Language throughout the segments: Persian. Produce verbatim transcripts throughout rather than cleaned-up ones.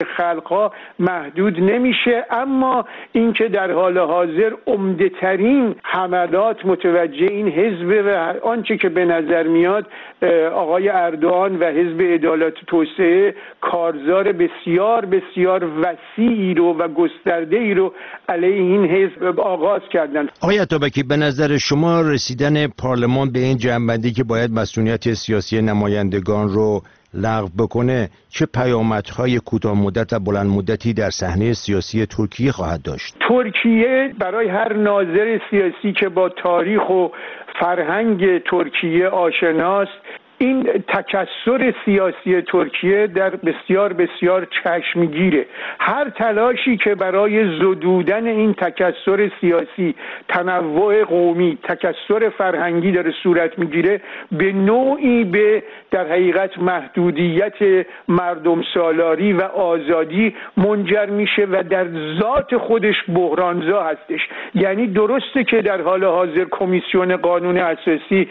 خلقها محدود نمیشه. اما اینکه در حال حاضر عمده ترین حملات متوجه این حزب و آنچه که به نظر میاد آقای اردوغان و حزب عدالت و توسعه کارزار بسیار بسیار وسیعی رو و گسترده ای رو علیه این حزب آغاز کردن. آقای عطابکی، به نظر شما رسیدن پارلمان به این جنبندی که باید مسئولیت سیاسی نمایندگان رو لغو بکنه چه پیامدهای کوتاه مدت و بلند مدتی در صحنه سیاسی ترکیه خواهد داشت؟ ترکیه برای هر ناظر سیاسی که با تاریخ و فرهنگ ترکیه آشناست، این تکثر سیاسی ترکیه در بسیار بسیار چشمگیره. هر تلاشی که برای زدودن این تکثر سیاسی، تنوع قومی، تکثر فرهنگی داره صورت میگیره، به نوعی به در حقیقت محدودیت مردم سالاری و آزادی منجر میشه و در ذات خودش بحرانزا هستش. یعنی درسته که در حال حاضر کمیسیون قانون اساسی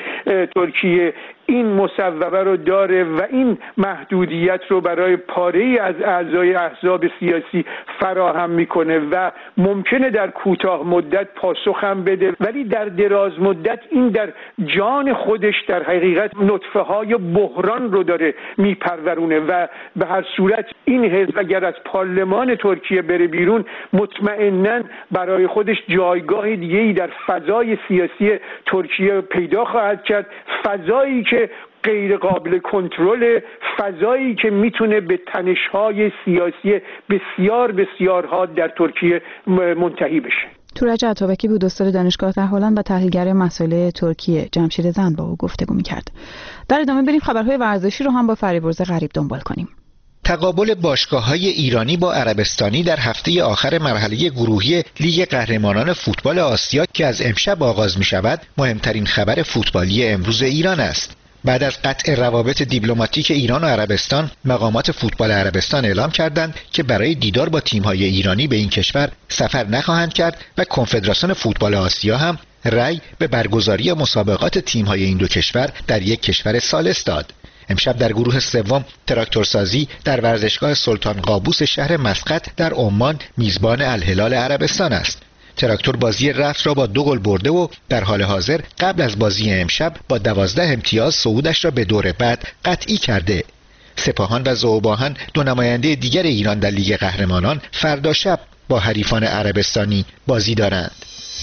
ترکیه این مصوبه رو داره و این محدودیت رو برای پاره‌ای از اعضای احزاب سیاسی فراهم میکنه و ممکنه در کوتاه مدت پاسخ هم بده، ولی در دراز مدت این در جان خودش در حقیقت نطفه های بحران رو داره میپرورونه و به هر صورت این حزب اگر از پارلمان ترکیه بره بیرون مطمئناً برای خودش جایگاه دیگه‌ای در فضای سیاسی ترکیه پیدا خواهد کرد، فضایی که غیر قابل کنترل، فضایی که میتونه به تنش‌های سیاسی بسیار بسیار حاد در ترکیه منتهی بشه. تورج عطابکی بود، استاد دانشگاه هلند و تحلیلگر مسائل ترکیه. جمشید زند با او گفتگو می‌کرد. در ادامه بریم خبرهای ورزشی رو هم با فریبرز غریب دنبال کنیم. تقابل باشگاه‌های ایرانی با عربستانی در هفته آخر مرحله گروهی لیگ قهرمانان فوتبال آسیا که از امشب آغاز می‌شود، مهمترین خبر فوتبالی امروز ایران است. بعد از قطع روابط دیپلماتیک ایران و عربستان، مقامات فوتبال عربستان اعلام کردند که برای دیدار با تیم‌های ایرانی به این کشور سفر نخواهند کرد و کنفدراسیون فوتبال آسیا هم رأی به برگزاری مسابقات تیم‌های این دو کشور در یک کشور ثالث داد. امشب در گروه سوم تراکتورسازی در ورزشگاه سلطان قابوس شهر مسقط در عمان میزبان الهلال عربستان است. تراکتور بازی رفت را با دو گل برده و در حال حاضر قبل از بازی امشب با دوازده امتیاز صعودش را به دور بعد قطعی کرده. سپاهان و ذوباهن دو نماینده دیگر ایران در لیگ قهرمانان فردا شب با حریفان عربستانی بازی دارند.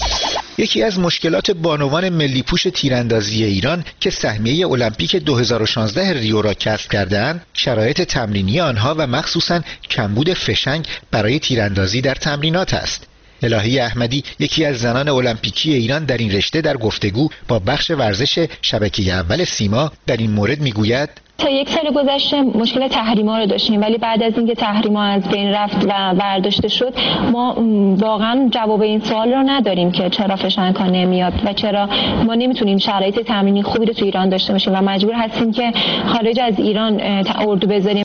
یکی از مشکلات بانوان ملی پوش تیراندازی ایران که سهمیه المپیک دو هزار و شانزده ریو را کسب کرده‌اند، شرایط تمرینی آنها و مخصوصاً کمبود فشنگ برای تیراندازی در تمرینات است. الهی احمدی، یکی از زنان المپیکی ایران در این رشته، در گفتگو با بخش ورزش شبکه اول سیما در این مورد میگوید: تا یک سال گذشته مشکل تحریما رو داشتیم، ولی بعد از اینکه تحریما از بین رفت و برداشته شد، ما واقعا جواب این سوال رو نداریم که چرا فشنگ نمیاد و چرا ما نمیتونیم شرایط تمرینی خوبی رو تو ایران داشته باشیم و مجبور هستیم که خارج از ایران اردو بذاریم.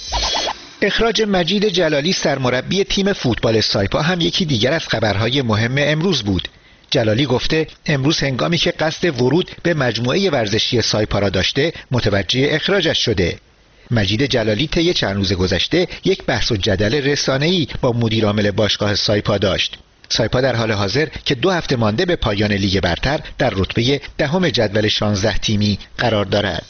اخراج مجید جلالی سرمربی تیم فوتبال سایپا هم یکی دیگر از خبرهای مهم امروز بود. جلالی گفته امروز هنگامی که قصد ورود به مجموعه ورزشی سایپا را داشته متوجه اخراجش شده. مجید جلالی طی چند روز گذشته یک بحث و جدل رسانه‌ای با مدیر عامل باشگاه سایپا داشت. سایپا در حال حاضر که دو هفته مانده به پایان لیگ برتر در رتبه دهم جدول شانزده تیمی قرار دارد.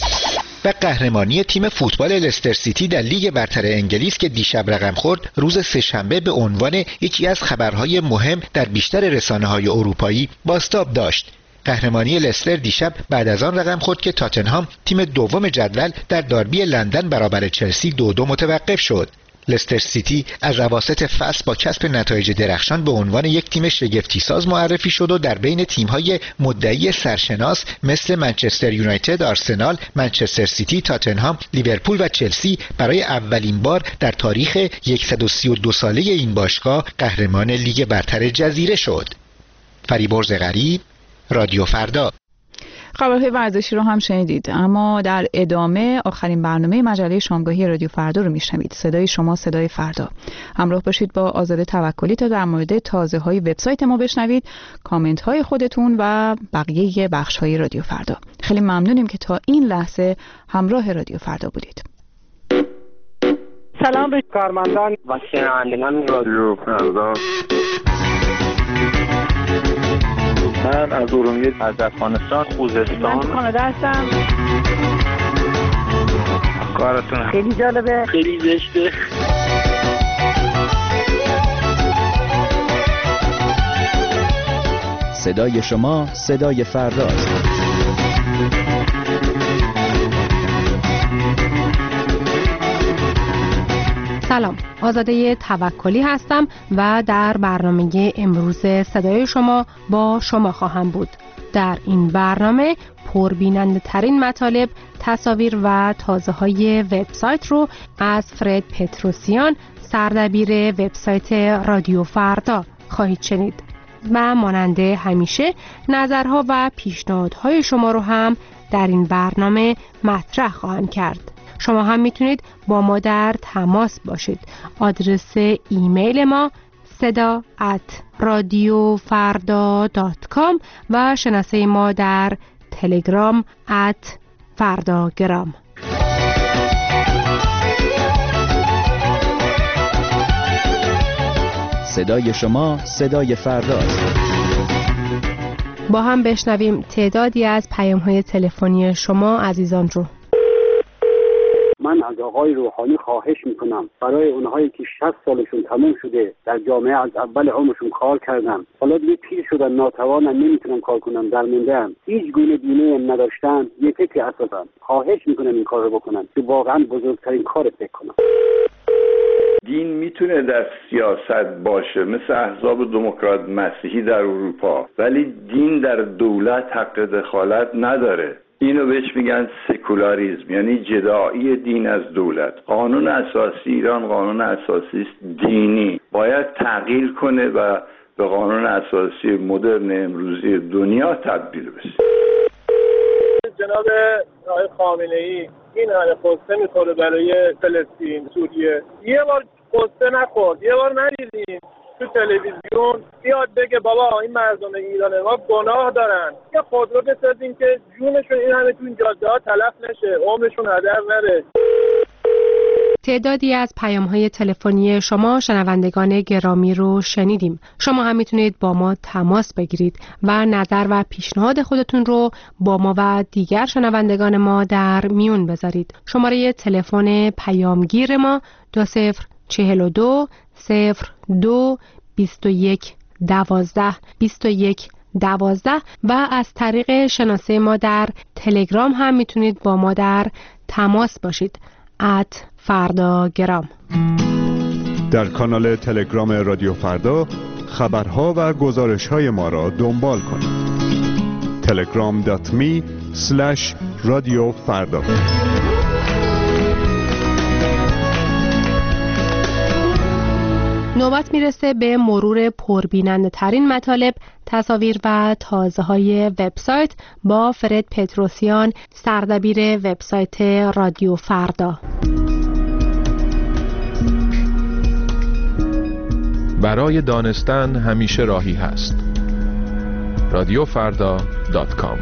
و قهرمانی تیم فوتبال لستر سیتی در لیگ برتر انگلیس که دیشب رقم خورد، روز سه‌شنبه به عنوان یکی از خبرهای مهم در بیشتر رسانه‌های اروپایی بازتاب داشت. قهرمانی لستر دیشب بعد از آن رقم خورد که تاتنهام تیم دوم جدول در داربی لندن برابر چلسی دو دو متوقف شد. لستر سیتی از اواسط فصل با کسب نتایج درخشان به عنوان یک تیم شگفتی ساز معرفی شد و در بین تیم‌های مدعی سرشناس مثل منچستر یونایتد، آرسنال، منچستر سیتی، تاتنهام، لیورپول و چلسی برای اولین بار در تاریخ صد و سی و دو ساله این باشگاه قهرمان لیگ برتر جزیره شد. فریبرز غریب، رادیو فردا. خبرهای ورزشی رو هم شنیدید، اما در ادامه آخرین برنامه مجله شامگاهی رادیو فردا رو میشنوید. صدای شما، صدای فردا. همراه باشید با آزاده توکلی تا در مورد تازه‌های وبسایت ما بشنوید، کامنت‌های خودتون و بقیه بخش‌های رادیو فردا. خیلی ممنونیم که تا این لحظه همراه رادیو فردا بودید. سلام به کارمندان و شنوندگان رادیو فردا. من از ارومیه، از افغانستان، خوزستان. من کانادا هستم. کارتون خیلی جالبه، خیلی زشته. صدای شما صدای فرداست. سلام، آزاده توکلی هستم و در برنامه امروز صدای شما با شما خواهم بود. در این برنامه پربیننده ترین مطالب، تصاویر و تازه های وبسایت رو از فرد پتروسیان، سردبیر وبسایت رادیو فردا خواهید شنید و ماننده همیشه نظرها و پیشنهادهای شما رو هم در این برنامه مطرح خواهم کرد. شما هم میتونید با ما در تماس باشید. آدرس ایمیل ما صدا ات رادیو فردا دات کام و شناسه ما در تلگرام ات فرداگرام. صدای شما صدای فرداست. با هم بشنویم تعدادی از پیام‌های تلفنی شما عزیزان رو. من از آقای روحانی خواهش میکنم برای اونهایی که شصت سالشون تموم شده، در جامعه از اول عمرشون کار کردن، حالا دیگه پیر شدن، ناتوانن، نمیتونن کار کنن، درمونده‌اند، هیچ گونه بیمه هم نداشتن، یک فکر اساسا خواهش میکنم این کار رو بکنن که واقعا بزرگترین کار فکر کنن. دین میتونه در سیاست باشه مثل احزاب دموکرات مسیحی در اروپا، ولی دین در دولت حق دخالت نداره. اینو بهش میگن سکولاریسم، یعنی جدایی دین از دولت. قانون اساسی ایران قانون اساسی است دینی، باید تغییر کنه و به قانون اساسی مدرن امروزی دنیا تبدیل بشه. جناب آقای خامنه‌ای این همه قصه میخوره برای فلسطین، سوریه، یه بار قصه نخورد، یه بار ندیدیم تو تلویزیون بیاد بگه بابا این مردم ایران ما گناه دارن، یه خودرو بسازیم که جونشون این همه تو این جاده ها تلف نشه، عمرشون هدر نره. تعدادی از پیام‌های تلفنی شما شنوندگان گرامی رو شنیدیم. شما هم میتونید با ما تماس بگیرید و نظر و پیشنهاد خودتون رو با ما و دیگر شنوندگان ما در میون بذارید. شماره تلفن پیامگیر ما دو صفر چهل و دو صفر دو بیست و یک دوازده بیست و یک دوازده و از طریق شناسه ما در تلگرام هم میتونید با ما در تماس باشید. ات فرداگرام. در کانال تلگرام رادیو فردا خبرها و گزارش‌های ما را دنبال کنید. تلگرام دات می اسلش رادیو فردا. نوبت میرسه به مرور پربیننده ترین مطالب، تصاویر و تازه های وبسایت با فرد پتروسیان، سردبیر وبسایت رادیو فردا. برای دانستن همیشه راهی هست. رادیو فردا دات کام.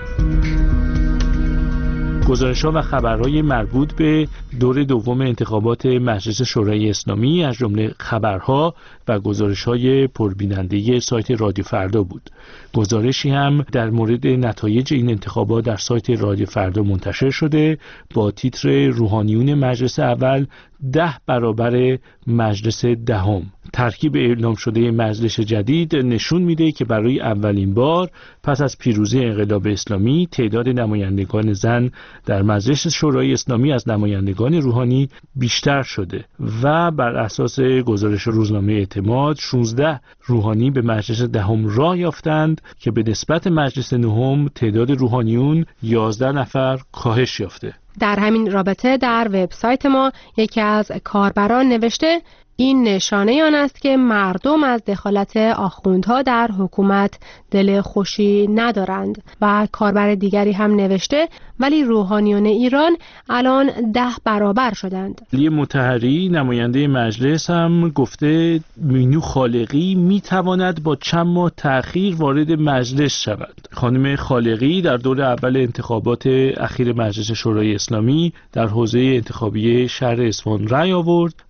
گزارش‌ها و خبرهای مربوط به دور دوم انتخابات مجلس شورای اسلامی از جمله خبرها و گزارش‌های پربیننده سایت رادیو فردا بود. گزارشی هم در مورد نتایج این انتخابات در سایت رادیو فردا منتشر شده با تیتر روحانیون مجلس اول ده برابر مجلس دهم. ترکیب اعلام شده مجلس جدید نشون میده که برای اولین بار پس از پیروزی انقلاب اسلامی تعداد نمایندگان زن در مجلس شورای اسلامی از نمایندگان روحانی بیشتر شده و بر اساس گزارش روزنامه اعتماد شانزده روحانی به مجلس دهم راه یافتند که به نسبت مجلس نهم تعداد روحانیون یازده نفر کاهش یافته. در همین رابطه در وبسایت ما یکی از کاربران نوشته این نشانه آن است که مردم از دخالت آخوندها در حکومت دل خوشی ندارند. و کاربر دیگری هم نوشته ولی روحانیون ایران الان ده برابر شدند. علی مطهری نماینده مجلس هم گفته مینو خالقی میتواند با چند ماه تأخیر وارد مجلس شود. خانم خالقی در دور اول انتخابات اخیر مجلس شورای اسلامی در حوزه انتخابی شهر اصفهان رأی آورد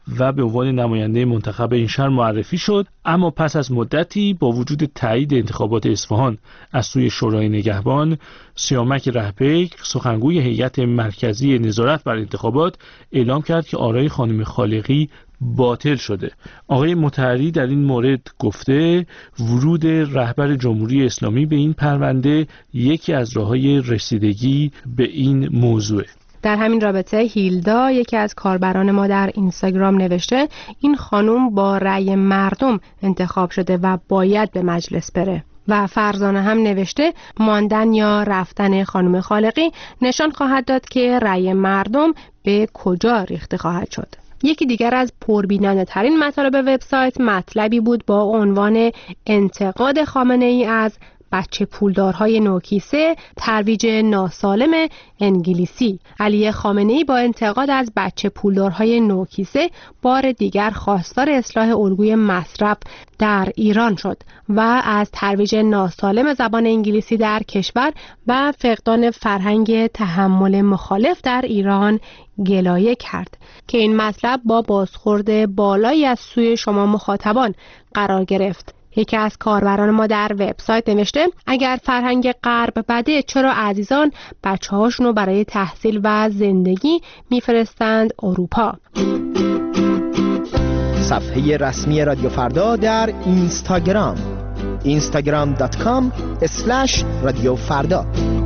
و به عنوان نماینده منتخب این شهر معرفی شد. اما پس از مدتی با وجود تایید انتخابات اصفهان از سوی شورای نگهبان، سیامک رهپیک سخنگوی هیئت مرکزی نظارت بر انتخابات اعلام کرد که آرای خانم خالقی باطل شده. آقای مطهری در این مورد گفته ورود رهبر جمهوری اسلامی به این پرونده یکی از راه‌های رسیدگی به این موضوع. در همین رابطه هیلدا، یکی از کاربران ما، در اینستاگرام نوشته این خانم با رأی مردم انتخاب شده و باید به مجلس بره. و فرزانه هم نوشته ماندن یا رفتن خانم خالقی نشان خواهد داد که رأی مردم به کجا ریخته خواهد شد. یکی دیگر از پربیننده ترین مطالب وبسایت مطلبی بود با عنوان انتقاد خامنه‌ای از بچه پولدارهای نوکیسه، ترویج ناسالم انگلیسی. علی خامنه‌ای با انتقاد از بچه پولدارهای نوکیسه بار دیگر خواستار اصلاح الگوی مصرف در ایران شد و از ترویج ناسالم زبان انگلیسی در کشور و فقدان فرهنگ تحمل مخالف در ایران گلایه کرد که این مطلب با بازخورد بالایی از سوی شما مخاطبان قرار گرفت. یکی از کاربران ما در وبسایت نوشته اگر فرهنگ غرب بده چرا عزیزان بچه هاشونو برای تحصیل و زندگی میفرستند اروپا. صفحه رسمی رادیو فردا در اینستاگرام اینستاگرام دات کام اسلش رادیو فردا.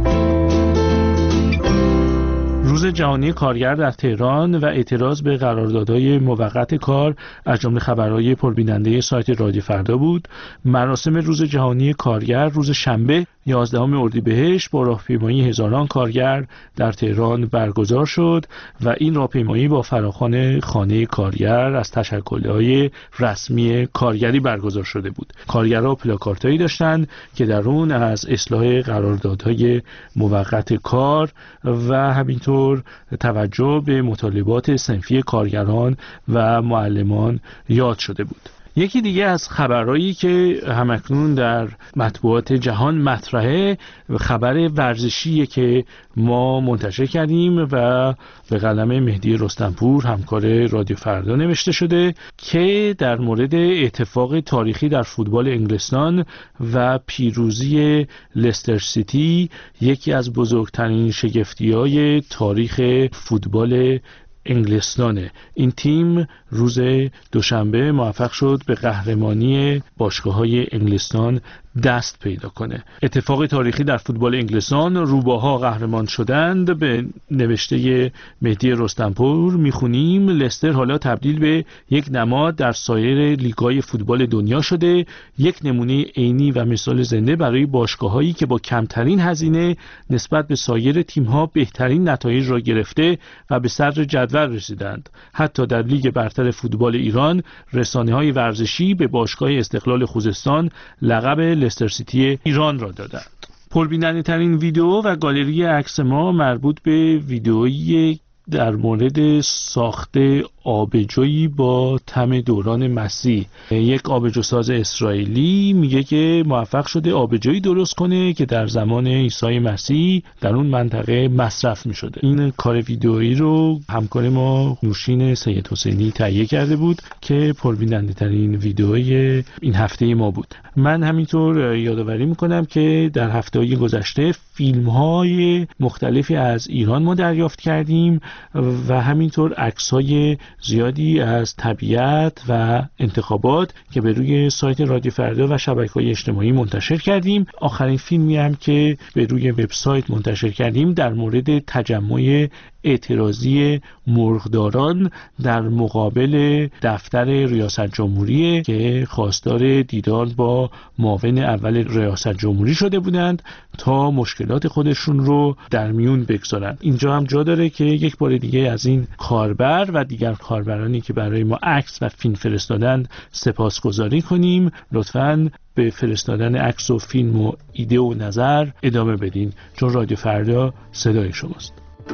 روز جهانی کارگر در تهران و اعتراض به قراردادهای موقت کار از جمله خبرهای پربیننده سایت رادیو فردا بود. مراسم روز جهانی کارگر روز شنبه یازدهم اردیبهشت با راهپیمایی هزاران کارگر در تهران برگزار شد و این راهپیمایی با فراخوان خانه کارگر از تشکل‌های رسمی کارگری برگزار شده بود. کارگرها پلاکاردهایی داشتند که در اون از اصلاح قراردادهای موقت کار و همینطور توجه به مطالبات صنفی کارگران و معلمان یاد شده بود. یکی دیگه از خبرهایی که همکنون در مطبوعات جهان مطرحه خبر ورزشیه که ما منتشر کردیم و به قلم مهدی رستمپور همکار رادیو فردا نوشته شده که در مورد اتفاق تاریخی در فوتبال انگلستان و پیروزی لستر سیتی، یکی از بزرگترین شگفتی‌های تاریخ فوتبال انگلستانه. این تیم روز دوشنبه موفق شد به قهرمانی باشگاه‌های انگلستان دست پیدا کنه. اتفاق تاریخی در فوتبال انگلستان، روباها قهرمان شدند. به نوشته مهدی رستمپور میخونیم لستر حالا تبدیل به یک نماد در سایر لیگ‌های فوتبال دنیا شده، یک نمونه عینی و مثال زنده برای باشگاه‌هایی که با کمترین هزینه نسبت به سایر تیم‌ها بهترین نتایج را گرفته و به صدر جدول رسیدند. حتی در لیگ برتر فوتبال ایران رسانه‌های ورزشی به باشگاه استقلال خوزستان لقب لستر سیتی ایران را دادند. پربیننده ترین ویدیو و گالری عکس ما مربوط به ویدئویی در مورد ساخت آبجویی با طعم دوران مسیح. یک آبجوساز اسرائیلی میگه که موفق شده آبجویی درست کنه که در زمان عیسی مسیح در اون منطقه مصرف میشده. این کار ویدئویی رو همکار ما نوشین سید حسینی تهیه کرده بود که پربیننده ترین ویدئوی این هفته ما بود. من همینطور یادآوری میکنم که در هفته‌های گذشته فیلم‌های مختلفی از ایران ما دریافت کردیم و همینطور عکس‌های زیادی از طبیعت و انتخابات که به روی سایت رادیو فردا و شبکه‌های اجتماعی منتشر کردیم. آخرین فیلمی هم که به روی وبسایت منتشر کردیم در مورد تجمع اعتراضی مرغداران در مقابل دفتر ریاست جمهوری که خواستار دیدار با معاون اول ریاست جمهوری شده بودند تا مشکلات خودشون رو در میون بگذارند. اینجا هم جا داره که یک بار دیگه از این کاربر و دیگر کاربرانی که برای ما عکس و فیلم فرستادن سپاسگزاری کنیم. لطفاً به فرستادن عکس و فیلم و ایده و نظر ادامه بدین، چون رادیو فردا صدای شماست.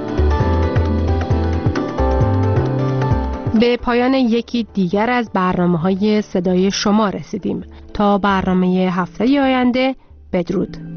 به پایان یکی دیگر از برنامه‌های صدای شما رسیدیم. تا برنامه هفته آینده، بدرود.